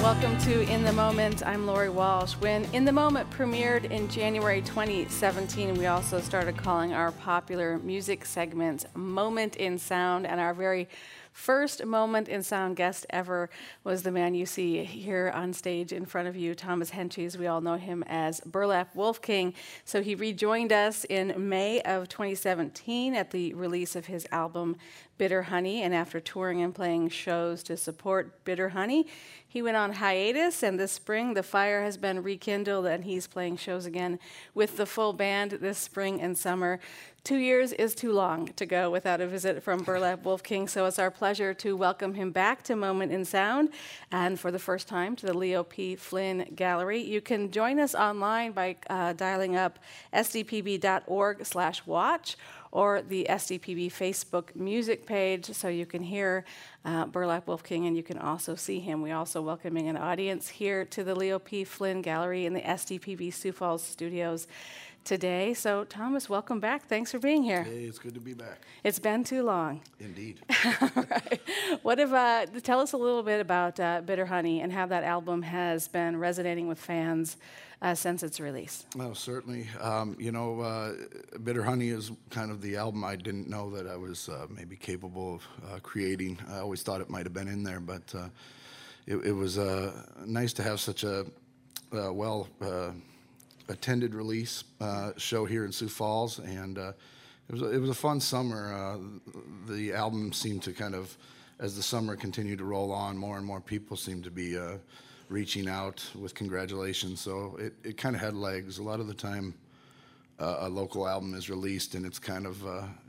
Welcome to In the Moment. I'm Lori Walsh. When In the Moment premiered in January 2017, we also started calling our popular music segment Moment in Sound, and our very first Moment in Sound guest ever was the man you see here on stage in front of you, Thomas Henches. We all know him as Burlap Wolf King. So he rejoined us in May of 2017 at the release of his album Bitter Honey, and after touring and playing shows to support Bitter Honey, he went on hiatus, and this spring the fire has been rekindled, and he's playing shows again with the full band this spring and summer. 2 years is too long to go without a visit from Burlap Wolf King, so it's our pleasure to welcome him back to Moment in Sound, and for the first time to the Leo P. Flynn Gallery. You can join us online by dialing up sdpb.org/watch, or the SDPB Facebook music page, so you can hear Burlap Wolf King, and you can also see him. We're also welcoming an audience here to the Leo P. Flynn Gallery in the SDPB Sioux Falls studios today. So, Thomas, welcome back. Thanks for being here. Hey, it's good to be back. It's been too long. Indeed. Right. What if, tell us a little bit about Bitter Honey and how that album has been resonating with fans since its release. Oh, certainly. Bitter Honey is kind of the album I didn't know that I was maybe capable of creating. I always thought it might have been in there, but it was nice to have such a attended release show here in Sioux Falls, and it was a fun summer. The album seemed to kind of, as the summer continued to roll on, more and more people seemed to be reaching out with congratulations. So it kind of had legs. A lot of the time, a local album is released, and it's kind of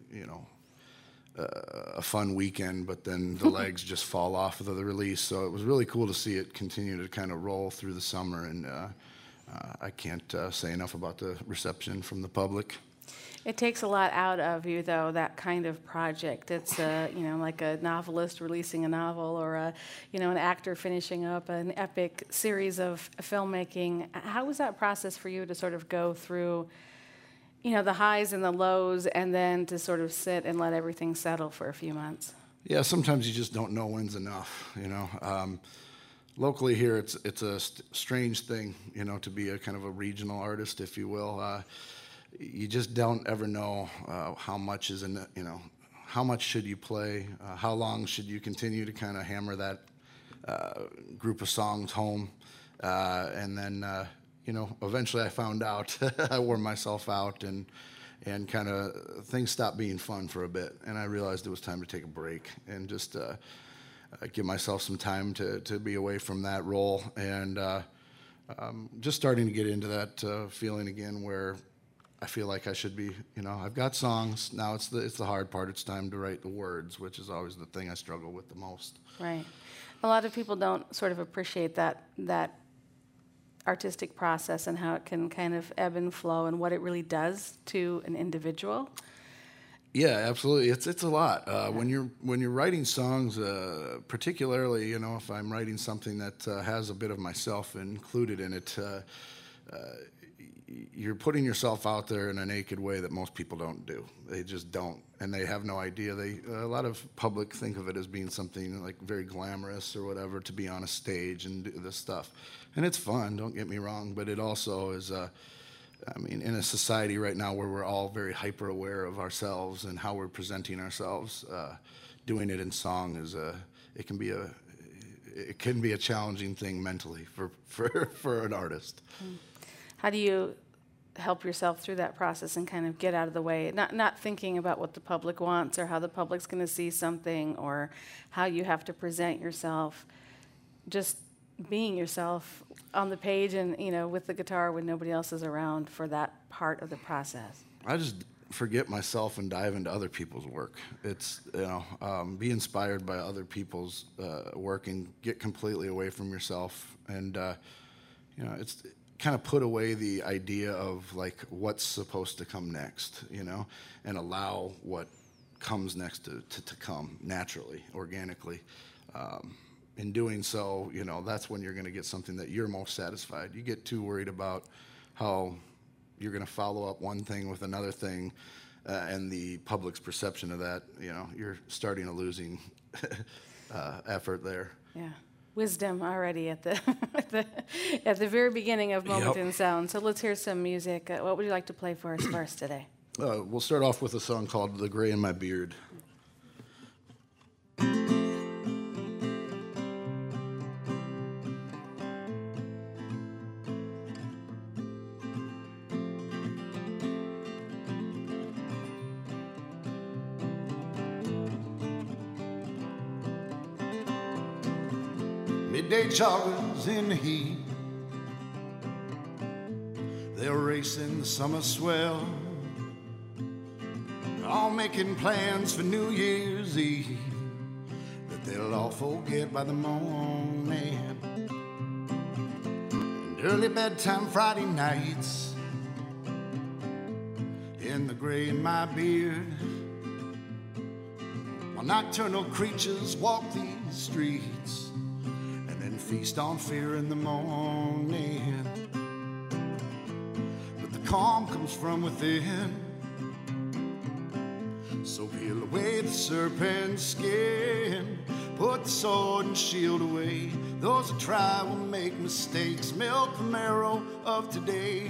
a fun weekend, but then the legs just fall off of the release. So it was really cool to see it continue to kind of roll through the summer, and I can't say enough about the reception from the public. It takes a lot out of you, though, that kind of project. It's like a novelist releasing a novel, or an actor finishing up an epic series of filmmaking. How was that process for you to sort of go through, the highs and the lows, and then to sort of sit and let everything settle for a few months? Yeah, sometimes you just don't know when's enough. Locally here, it's a strange thing, to be a kind of a regional artist, if you will. You just don't ever know how much is in, how much should you play, how long should you continue to kind of hammer that group of songs home, and then eventually I found out I wore myself out, and kind of things stopped being fun for a bit, and I realized it was time to take a break and just give myself some time to be away from that role, and just starting to get into that feeling again where I feel like I should be, I've got songs. Now it's the hard part. It's time to write the words, which is always the thing I struggle with the most. Right. A lot of people don't sort of appreciate that artistic process and how it can kind of ebb and flow and what it really does to an individual. Yeah, absolutely. It's a lot. When you're writing songs, particularly, if I'm writing something that has a bit of myself included in it, you're putting yourself out there in a naked way that most people don't do. They just don't, and they have no idea. A lot of public think of it as being something like very glamorous or whatever, to be on a stage and do this stuff. And it's fun, don't get me wrong, but it also is, in a society right now where we're all very hyper aware of ourselves and how we're presenting ourselves, doing it in song it can be a challenging thing mentally for an artist. How do you help yourself through that process and kind of get out of the way, not thinking about what the public wants or how the public's going to see something or how you have to present yourself, just being yourself on the page and, with the guitar when nobody else is around for that part of the process? I just forget myself and dive into other people's work. It's, be inspired by other people's work and get completely away from yourself. And, it's kind of put away the idea of like what's supposed to come next, and allow what comes next to come naturally, organically. In doing so, that's when you're going to get something that you're most satisfied. You get too worried about how you're going to follow up one thing with another thing, and the public's perception of that, you're starting a losing effort there. Yeah. wisdom already at the at the very beginning of Moment in Sound. So let's hear some music. What would you like to play for us first today? We'll start off with a song called "The Gray in My Beard." Midday joggers in the heat, they're racing the summer swell, all making plans for New Year's Eve that they'll all forget by the morning. And early bedtime Friday nights in the gray in my beard, while nocturnal creatures walk these streets feast on fear in the morning. But the calm comes from within, so peel away the serpent skin, put the sword and shield away. Those that try will make mistakes, milk the marrow of today.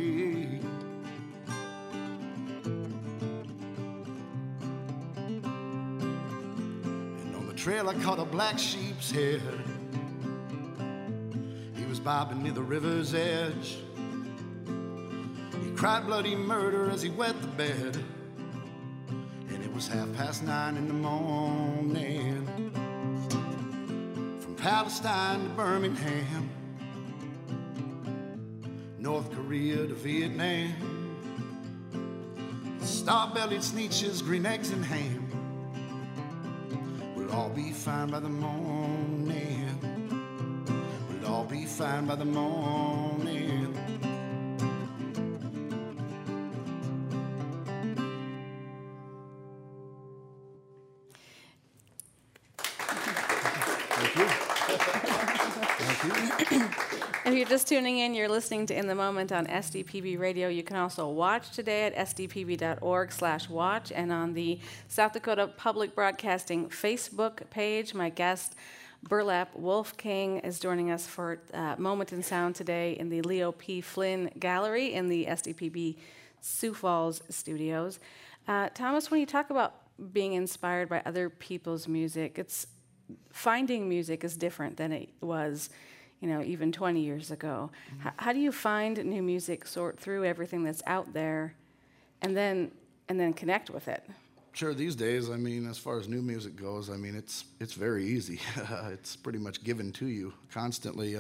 And on the trail I caught a black sheep's head, bobbing near the river's edge. He cried bloody murder as he wet the bed, and it was 9:30 in the morning. From Palestine to Birmingham, North Korea to Vietnam, star-bellied sneetches, green eggs and ham, we'll all be fine by the morning. I'll be fine by the morning. Thank you. Thank you. If you're just tuning in, you're listening to In the Moment on SDPB Radio. You can also watch today at sdpb.org/watch, and on the South Dakota Public Broadcasting Facebook page. My guest, Burlap Wolf King, is joining us for Moment in Sound today in the Leo P. Flynn Gallery in the SDPB Sioux Falls studios. Thomas, when you talk about being inspired by other people's music, finding music is different than it was, even 20 years ago. Mm-hmm. How do you find new music, sort through everything that's out there, and then connect with it? Sure. These days, as far as new music goes, it's very easy. It's pretty much given to you constantly.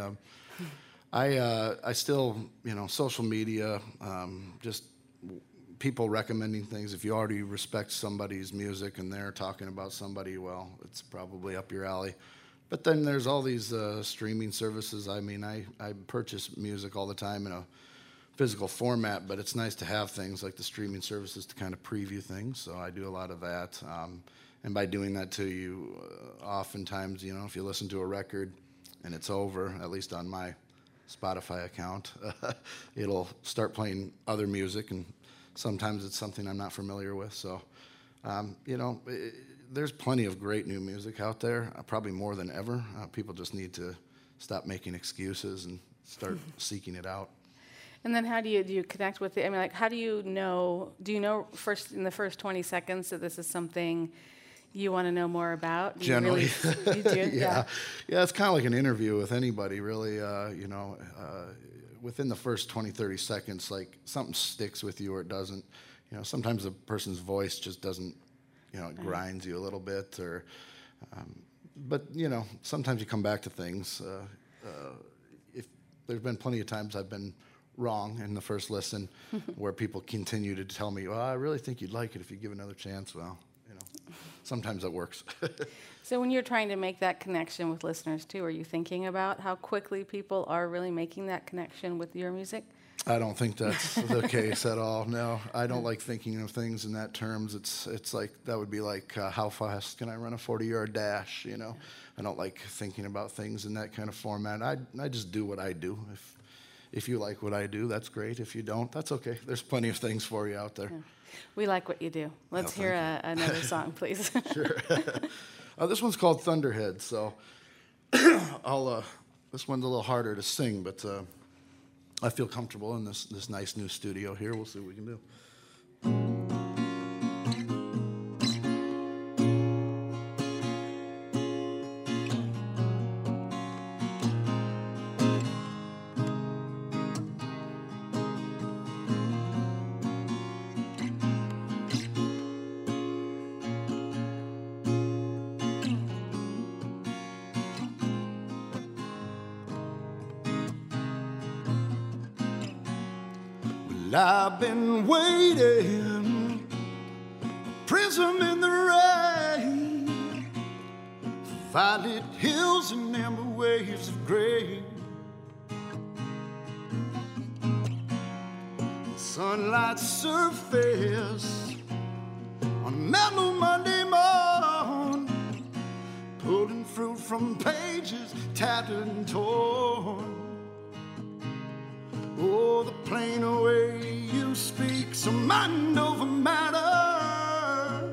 I still, social media, just people recommending things. If you already respect somebody's music and they're talking about somebody, well, it's probably up your alley. But then there's all these streaming services. I purchase music all the time in a physical format, but it's nice to have things like the streaming services to kind of preview things, so I do a lot of that. And by doing that too, you oftentimes, if you listen to a record and it's over, at least on my Spotify account, it'll start playing other music, and sometimes it's something I'm not familiar with. So, there's plenty of great new music out there, probably more than ever. People just need to stop making excuses and start seeking it out. And then how do you connect with it? How do you know first in the first 20 seconds that this is something you want to know more about? Generally. You do? Yeah, it's kind of like an interview with anybody, really. Within the first 20, 30 seconds, like something sticks with you or it doesn't. Sometimes a person's voice just doesn't, it grinds you a little bit, or, but sometimes you come back to things. If there's been plenty of times I've been wrong in the first listen where people continue to tell me, well, I really think you'd like it if you give another chance. Well, sometimes that works. So when you're trying to make that connection with listeners too, are you thinking about how quickly people are really making that connection with your music? I don't think that's the case at all. No, I don't like thinking of things in that terms. It's like, that would be like, how fast can I run a 40-yard dash? I don't like thinking about things in that kind of format. I just do what I do. If you like what I do, that's great. If you don't, that's okay. There's plenty of things for you out there. Yeah. We like what you do. Let's hear another song, please. Sure. This one's called Thunderhead. So This one's a little harder to sing, but I feel comfortable in this nice new studio here. We'll see what we can do. I've been waiting, a prism in the rain, violet hills and amber waves of gray. Sunlight surface on a mellow Monday morn, pulling fruit from pages tattered and torn. Oh, the plain way you speak, so mind over matter.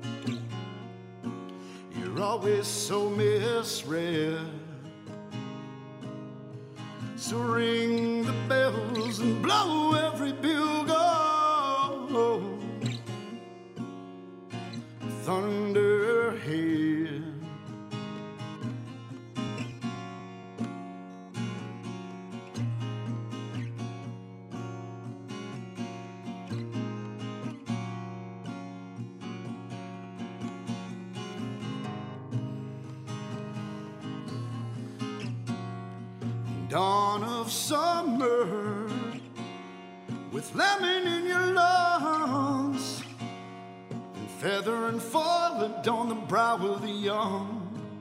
You're always so misread. So ring the bells and blow every bugle. Thunderhead. Dawn of summer, with lemon in your lungs, and feather and foil adorn the brow of the young,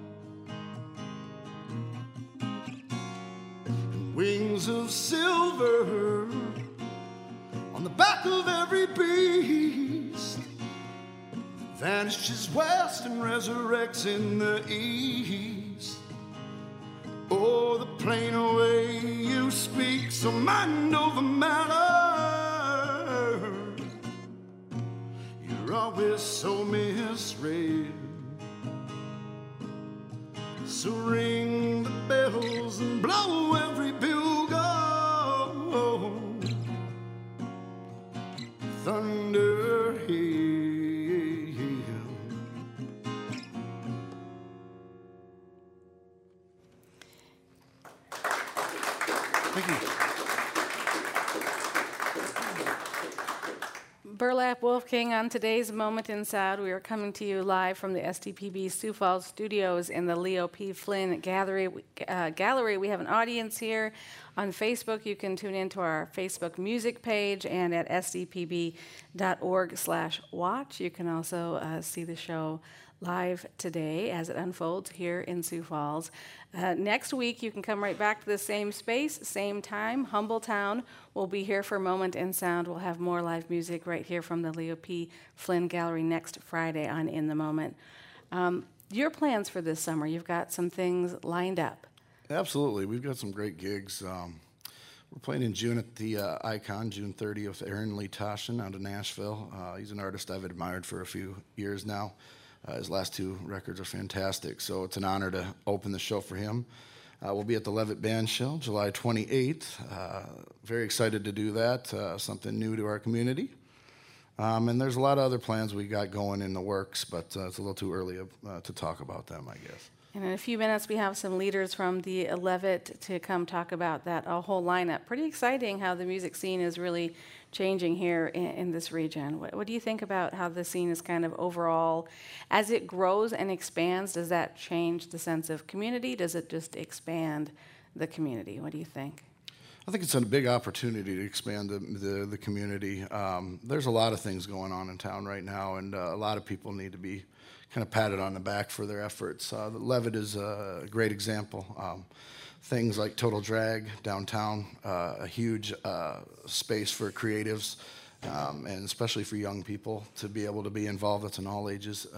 and wings of silver on the back of every beast, vanishes west and resurrects in the east. Oh, the plain way you speak, so mind over matter. You're always so misread. So ring the bells and blow every bugle. Thunderhead. Thank you. Burlap Wolfgang on today's Moment in Sound. We are coming to you live from the SDPB Sioux Falls studios in the Leo P. Flynn Gallery. We have an audience here on Facebook. You can tune into our Facebook music page and at sdpb.org/watch. You can also see the show live today as it unfolds here in Sioux Falls. Next week, you can come right back to the same space, same time. Humbletown will be here for Moment in Sound. We'll have more live music right here from the Leo P. Flynn Gallery next Friday on In the Moment. Your plans for this summer, you've got some things lined up. Absolutely. We've got some great gigs. We're playing in June at the Icon, June 30th, with Aaron Lee Toshin out of Nashville. He's an artist I've admired for a few years now. His last two records are fantastic, so it's an honor to open the show for him. We'll be at the Levitt Band Shell, July 28th. Very excited to do that, something new to our community. And there's a lot of other plans we got going in the works, but it's a little too early to talk about them, I guess. And in a few minutes, we have some leaders from the Levitt to come talk about that whole lineup. Pretty exciting how the music scene is really changing here in this region. What do you think about how the scene is kind of overall, as it grows and expands, does that change the sense of community? Does it just expand the community? What do you think? I think it's a big opportunity to expand the community. There's a lot of things going on in town right now, and a lot of people need to be kind of patted on the back for their efforts. The Levitt is a great example. Things like Total Drag downtown, a huge space for creatives, and especially for young people to be able to be involved. It's an all ages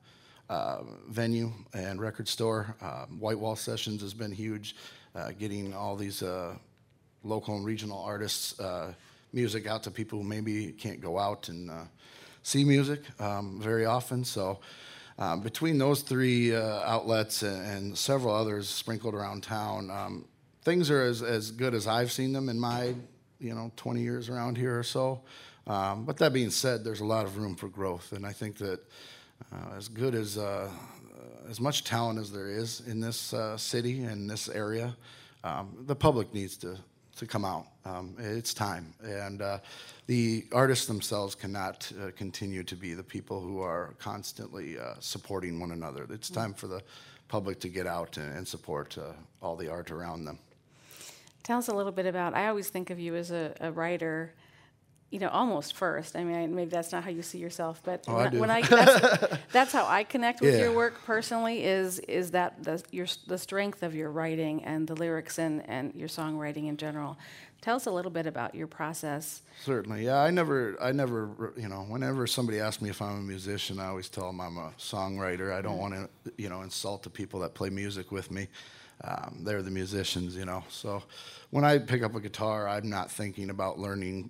venue and record store. White Wall Sessions has been huge, getting all these local and regional artists' music out to people who maybe can't go out and see music very often. So Between those three outlets and several others sprinkled around town, things are as good as I've seen them in my 20 years around here or so. But that being said, there's a lot of room for growth, and I think that as good as much talent as there is in this city and this area, the public needs to come out. It's time, and the artists themselves cannot continue to be the people who are constantly supporting one another. It's time for the public to get out and support all the art around them. Tell us a little bit about, I always think of you as a writer, almost first. I mean, maybe that's not how you see yourself, but that's how I connect with your work personally, is that the strength of your writing and the lyrics and your songwriting in general. Tell us a little bit about your process. Certainly, yeah. I never, whenever somebody asks me if I'm a musician, I always tell them I'm a songwriter. I don't want to, insult the people that play music with me. They're the musicians, So when I pick up a guitar, I'm not thinking about learning,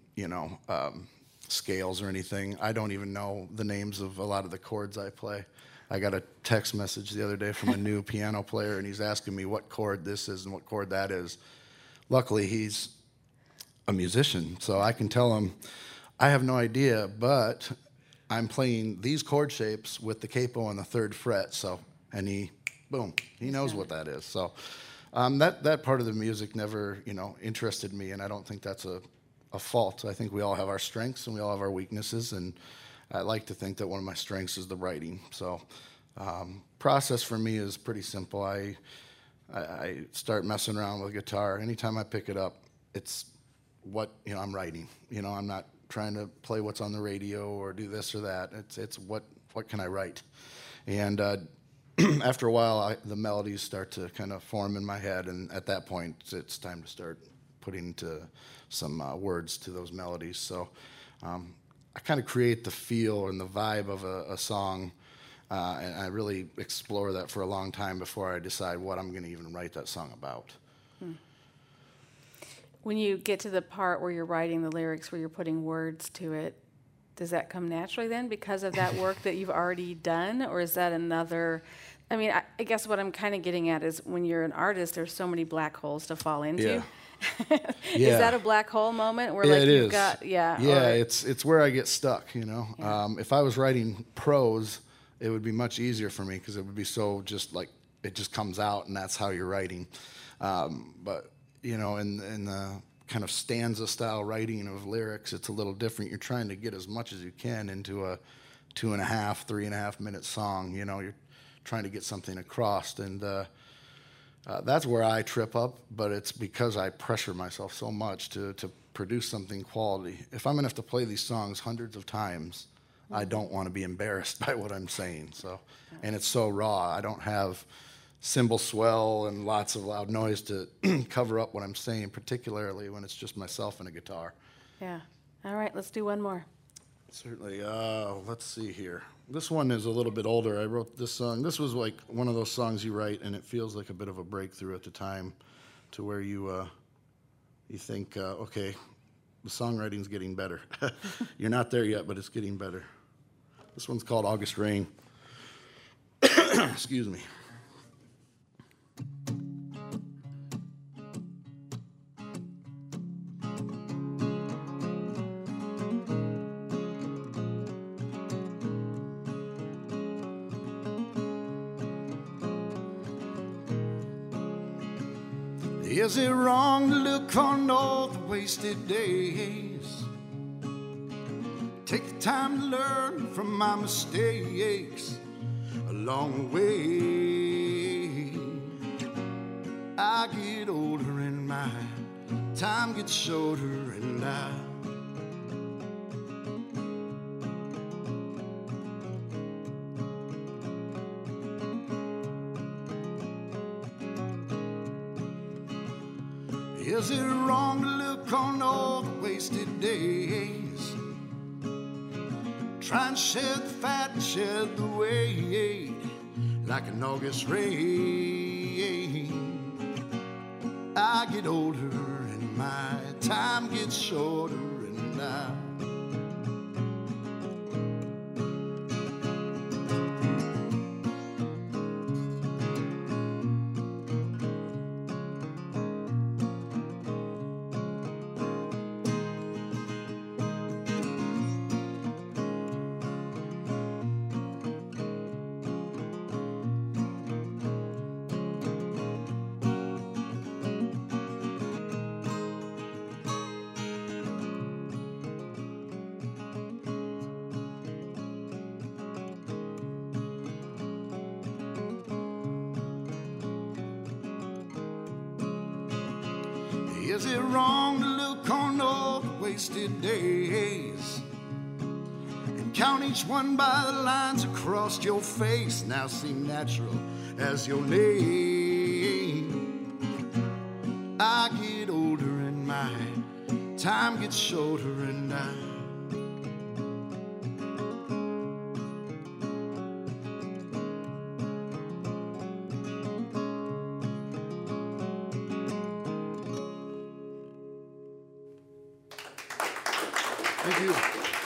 scales or anything. I don't even know the names of a lot of the chords I play. I got a text message the other day from a new piano player, and he's asking me what chord this is and what chord that is. Luckily, he's a musician, so I can tell him, I have no idea, but I'm playing these chord shapes with the capo on the 3rd fret, and he knows what that is. So that part of the music never, interested me, and I don't think that's a fault. I think we all have our strengths and we all have our weaknesses, and I like to think that one of my strengths is the writing. So process for me is pretty simple. I start messing around with guitar. Anytime I pick it up, it's what I'm writing. I'm not trying to play what's on the radio or do this or that. It's what can I write, and after a while, the melodies start to kind of form in my head, and at that point, it's time to start putting into some words to those melodies. So I kind of create the feel and the vibe of a song, and I really explore that for a long time before I decide what I'm going to even write that song about. When you get to the part where you're writing the lyrics, where you're putting words to it, does that come naturally then because of that work that you've already done, or is that another? I mean, I guess what I'm kind of getting at is when you're an artist, there's so many black holes to fall into. Yeah. Is that a black hole moment where it you've is. got it's where I get stuck. Yeah. If I was writing prose, it would be much easier for me because it would be so just like it just comes out and that's how you're writing. But in the kind of stanza style writing of lyrics, it's a little different. You're trying to get as much as you can into a 2.5, 3.5 minute song. You're trying to get something across, and that's where I trip up, but it's because I pressure myself so much to produce something quality. If I'm going to have to play these songs hundreds of times, I don't want to be embarrassed by what I'm saying. So, and it's so raw. I don't have cymbal swell and lots of loud noise to cover up what I'm saying, particularly when it's just myself and a guitar. Yeah. All right, let's do one more. Certainly. Let's see here. This one is a little bit older. I wrote this song. This was like one of those songs you write, and it feels like a bit of a breakthrough at the time, to where you think, okay, the songwriting's getting better. You're not there yet, but it's getting better. This one's called August Rain. Excuse me. Is it wrong to look on all the wasted days? Take the time to learn from my mistakes along the way. I get older and my time gets shorter, and is it wrong to look on all the wasted days? Try and shed the fat and shed the weight like an August rain. I get older and my time gets shorter, and Is it wrong to look on all the wasted days and count each one by the lines across your face now seem natural as your name? I get older and my time gets shorter and Thank you.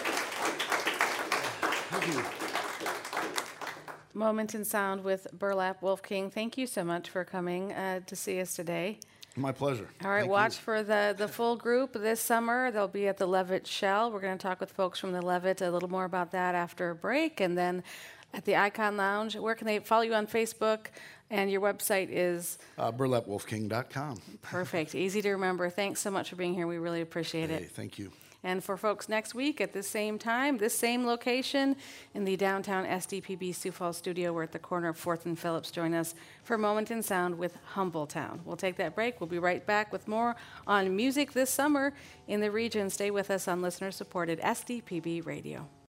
Thank you. Moment in Sound with Burlap Wolf King. Thank you so much for coming to see us today. My pleasure. All right, Thank watch you. for the full group this summer. They'll be at the Levitt Shell. We're going to talk with folks from the Levitt a little more about that after a break. And then at the Icon Lounge, where can they follow you on Facebook? And your website is? burlapwolfking.com. Perfect. Easy to remember. Thanks so much for being here. We really appreciate it. Hey, thank you. And for folks next week at this same time, this same location in the downtown SDPB Sioux Falls studio, we're at the corner of 4th and Phillips. Join us for Moment in Sound with Humbletown. We'll take that break. We'll be right back with more on music this summer in the region. Stay with us on listener-supported SDPB Radio.